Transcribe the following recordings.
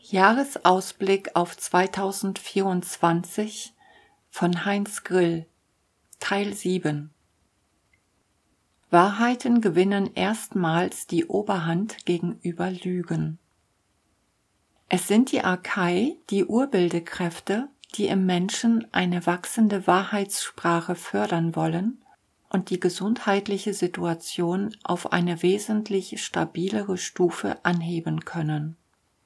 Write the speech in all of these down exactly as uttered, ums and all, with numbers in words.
Jahresausblick auf zweitausendvierundzwanzig von Heinz Grill, Teil sieben. Wahrheiten gewinnen erstmals die Oberhand gegenüber Lügen. Es sind die Archai, die Urbildekräfte, die im Menschen eine wachsende Wahrheitssprache fördern wollen und die gesundheitliche Situation auf eine wesentlich stabilere Stufe anheben können.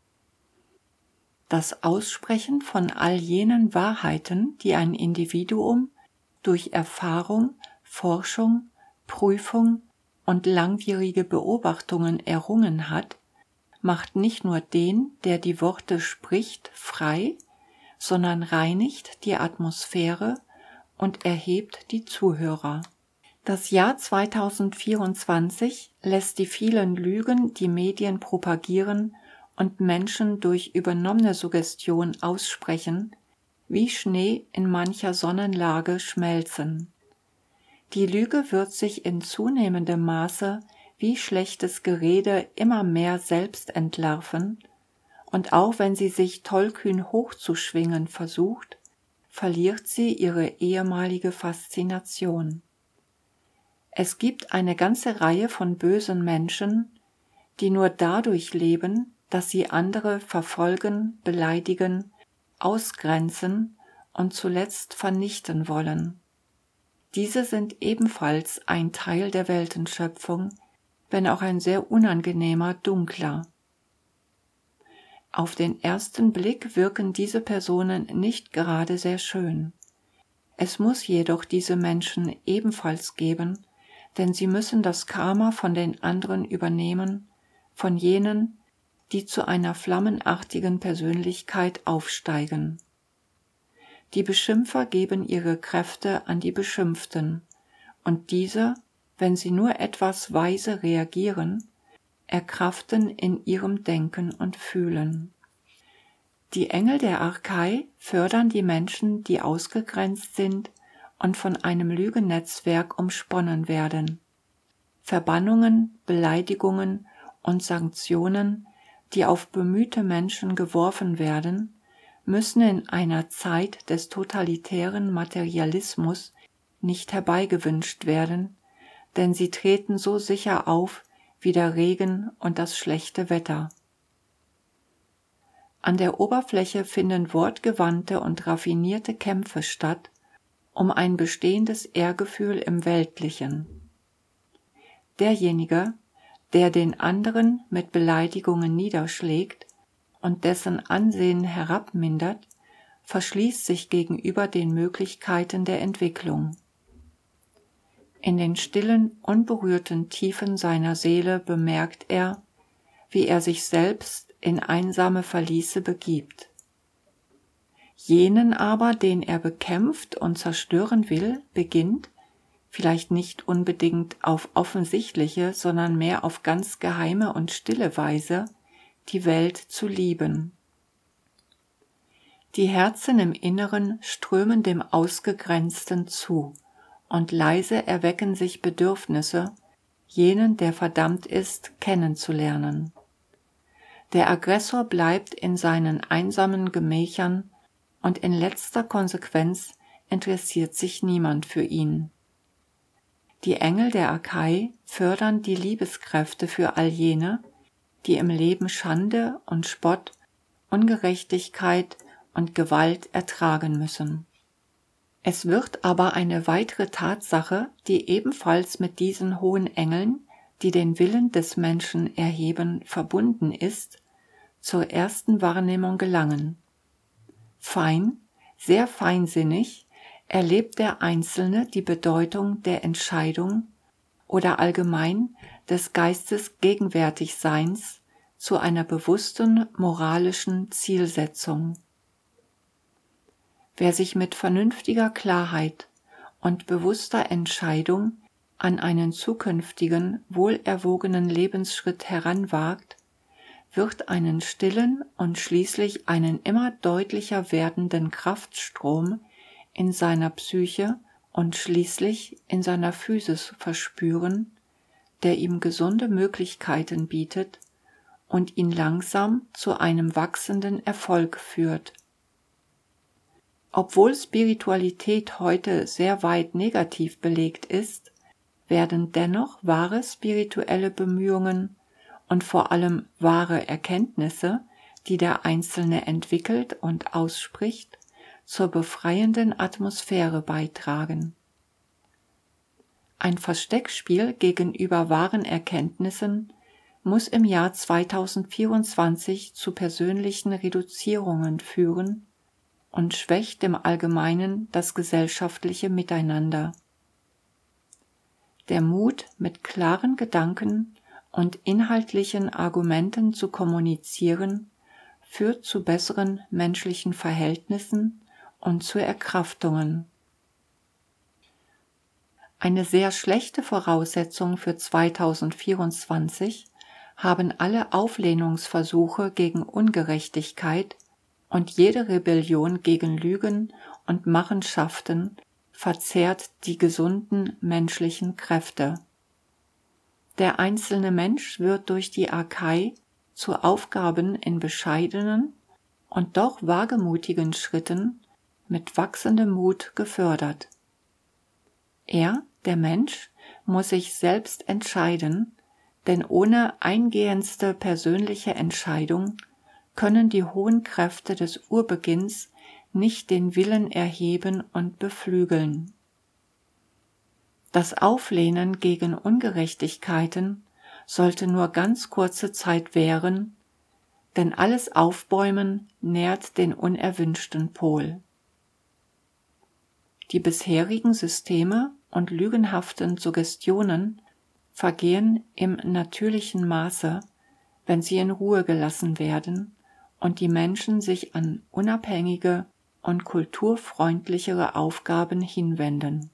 Das Aussprechen von all jenen Wahrheiten, die ein Individuum durch Erfahrung, Forschung, Prüfung und langwierige Beobachtungen errungen hat, macht nicht nur den, der die Worte spricht, frei, sondern reinigt die Atmosphäre und erhebt die Zuhörer. Das Jahr zweitausendvierundzwanzig lässt die vielen Lügen, die Medien propagieren und Menschen durch übernommene Suggestion aussprechen, wie Schnee in mancher Sonnenlage schmelzen. Die Lüge wird sich in zunehmendem Maße wie schlechtes Gerede immer mehr selbst entlarven, und auch wenn sie sich tollkühn hochzuschwingen versucht, verliert sie ihre ehemalige Faszination. Es gibt eine ganze Reihe von bösen Menschen, die nur dadurch leben, dass sie andere verfolgen, beleidigen, ausgrenzen und zuletzt vernichten wollen. Diese sind ebenfalls ein Teil der Weltenschöpfung, wenn auch ein sehr unangenehmer, dunkler. Auf den ersten Blick wirken diese Personen nicht gerade sehr schön. Es muss jedoch diese Menschen ebenfalls geben, denn sie müssen das Karma von den anderen übernehmen, von jenen, die zu einer flammenartigen Persönlichkeit aufsteigen. Die Beschimpfer geben ihre Kräfte an die Beschimpften, und diese, wenn sie nur etwas weise reagieren, erkraften in ihrem Denken und Fühlen. Die Engel der Archai fördern die Menschen, die ausgegrenzt sind und von einem Lügennetzwerk umsponnen werden. Verbannungen, Beleidigungen und Sanktionen, die auf bemühte Menschen geworfen werden, müssen in einer Zeit des totalitären Materialismus nicht herbeigewünscht werden, denn sie treten so sicher auf wie der Regen und das schlechte Wetter. An der Oberfläche finden wortgewandte und raffinierte Kämpfe statt, um ein bestehendes Ehrgefühl im Weltlichen. Derjenige, der den anderen mit Beleidigungen niederschlägt und dessen Ansehen herabmindert, verschließt sich gegenüber den Möglichkeiten der Entwicklung. In den stillen, unberührten Tiefen seiner Seele bemerkt er, wie er sich selbst in einsame Verliese begibt. Jenen aber, den er bekämpft und zerstören will, beginnt, vielleicht nicht unbedingt auf offensichtliche, sondern mehr auf ganz geheime und stille Weise, die Welt zu lieben. Die Herzen im Inneren strömen dem Ausgegrenzten zu, und leise erwecken sich Bedürfnisse, jenen, der verdammt ist, kennenzulernen. Der Aggressor bleibt in seinen einsamen Gemächern, und in letzter Konsequenz interessiert sich niemand für ihn. Die Engel der Archai fördern die Liebeskräfte für all jene, die im Leben Schande und Spott, Ungerechtigkeit und Gewalt ertragen müssen. Es wird aber eine weitere Tatsache, die ebenfalls mit diesen hohen Engeln, die den Willen des Menschen erheben, verbunden ist, zur ersten Wahrnehmung gelangen. Fein, sehr feinsinnig, erlebt der Einzelne die Bedeutung der Entscheidung oder allgemein des Geistes Gegenwärtigseins zu einer bewussten moralischen Zielsetzung. Wer sich mit vernünftiger Klarheit und bewusster Entscheidung an einen zukünftigen, wohlerwogenen Lebensschritt heranwagt, wird einen stillen und schließlich einen immer deutlicher werdenden Kraftstrom in seiner Psyche und schließlich in seiner Physis verspüren, der ihm gesunde Möglichkeiten bietet, und ihn langsam zu einem wachsenden Erfolg führt. Obwohl Spiritualität heute sehr weit negativ belegt ist, werden dennoch wahre spirituelle Bemühungen und vor allem wahre Erkenntnisse, die der Einzelne entwickelt und ausspricht, zur befreienden Atmosphäre beitragen. Ein Versteckspiel gegenüber wahren Erkenntnissen muss im Jahr zweitausendvierundzwanzig zu persönlichen Reduzierungen führen und schwächt im Allgemeinen das gesellschaftliche Miteinander. Der Mut, mit klaren Gedanken und inhaltlichen Argumenten zu kommunizieren, führt zu besseren menschlichen Verhältnissen und zu Erkraftungen. Eine sehr schlechte Voraussetzung für zweitausendvierundzwanzig haben alle Auflehnungsversuche gegen Ungerechtigkeit und jede Rebellion gegen Lügen und Machenschaften verzehrt die gesunden menschlichen Kräfte. Der einzelne Mensch wird durch die Archai zu Aufgaben in bescheidenen und doch wagemutigen Schritten mit wachsendem Mut gefördert. Er, der Mensch, muss sich selbst entscheiden, denn ohne eingehendste persönliche Entscheidung können die hohen Kräfte des Urbeginns nicht den Willen erheben und beflügeln. Das Auflehnen gegen Ungerechtigkeiten sollte nur ganz kurze Zeit währen, denn alles Aufbäumen nährt den unerwünschten Pol. Die bisherigen Systeme und lügenhaften Suggestionen vergehen im natürlichen Maße, wenn sie in Ruhe gelassen werden und die Menschen sich an unabhängige und kulturfreundlichere Aufgaben hinwenden.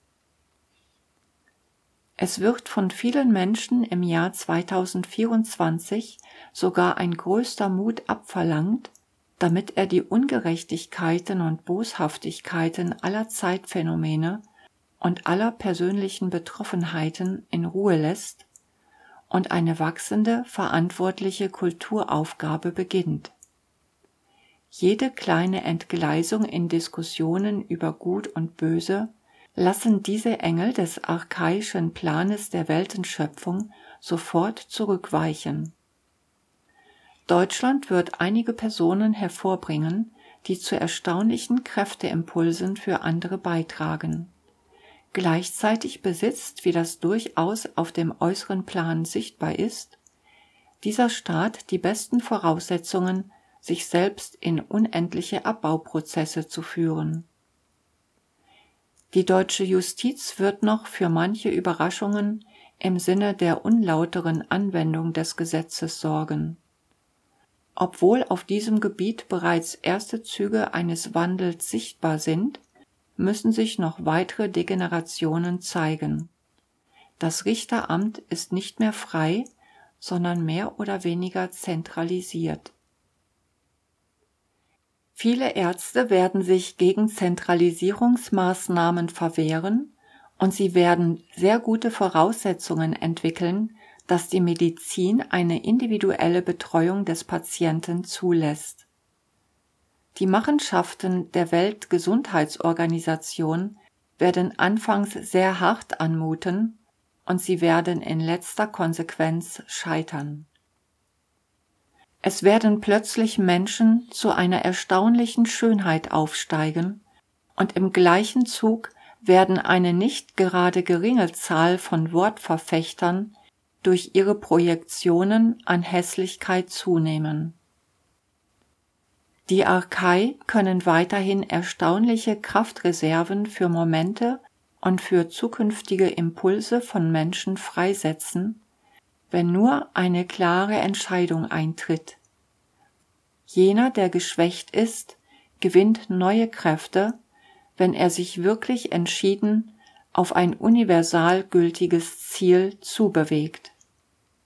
Es wird von vielen Menschen im Jahr zweitausendvierundzwanzig sogar ein größter Mut abverlangt, damit er die Ungerechtigkeiten und Boshaftigkeiten aller Zeitphänomene und aller persönlichen Betroffenheiten in Ruhe lässt und eine wachsende, verantwortliche Kulturaufgabe beginnt. Jede kleine Entgleisung in Diskussionen über Gut und Böse lassen diese Engel des archaischen Planes der Weltenschöpfung sofort zurückweichen. Deutschland wird einige Personen hervorbringen, die zu erstaunlichen Kräfteimpulsen für andere beitragen. Gleichzeitig besitzt, wie das durchaus auf dem äußeren Plan sichtbar ist, dieser Staat die besten Voraussetzungen, sich selbst in unendliche Abbauprozesse zu führen. Die deutsche Justiz wird noch für manche Überraschungen im Sinne der unlauteren Anwendung des Gesetzes sorgen. Obwohl auf diesem Gebiet bereits erste Züge eines Wandels sichtbar sind, müssen sich noch weitere Degenerationen zeigen. Das Richteramt ist nicht mehr frei, sondern mehr oder weniger zentralisiert. Viele Ärzte werden sich gegen Zentralisierungsmaßnahmen verwehren und sie werden sehr gute Voraussetzungen entwickeln, dass die Medizin eine individuelle Betreuung des Patienten zulässt. Die Machenschaften der Weltgesundheitsorganisation werden anfangs sehr hart anmuten und sie werden in letzter Konsequenz scheitern. Es werden plötzlich Menschen zu einer erstaunlichen Schönheit aufsteigen und im gleichen Zug werden eine nicht gerade geringe Zahl von Wortverfechtern durch ihre Projektionen an Hässlichkeit zunehmen. Die Archai können weiterhin erstaunliche Kraftreserven für Momente und für zukünftige Impulse von Menschen freisetzen, wenn nur eine klare Entscheidung eintritt. Jener, der geschwächt ist, gewinnt neue Kräfte, wenn er sich wirklich entschieden auf ein universal gültiges Ziel zubewegt.